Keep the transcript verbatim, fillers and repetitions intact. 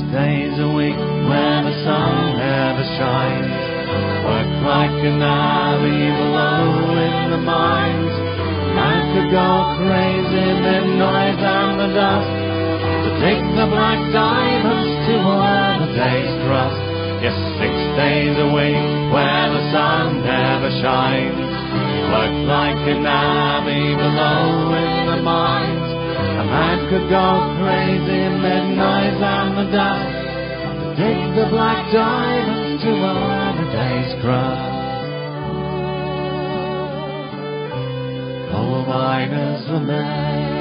days a week where the sun never shines. Work like an army below in the mines. I could go crazy, the noise and the dust, to dig the black diamonds to earn a day's crust. Yes, six days a week where the sun never shines. Work like an army below in the mines. A man could go crazy, midnight and the dust, to dig the black diamonds to earn a day's crust. Coal miners lament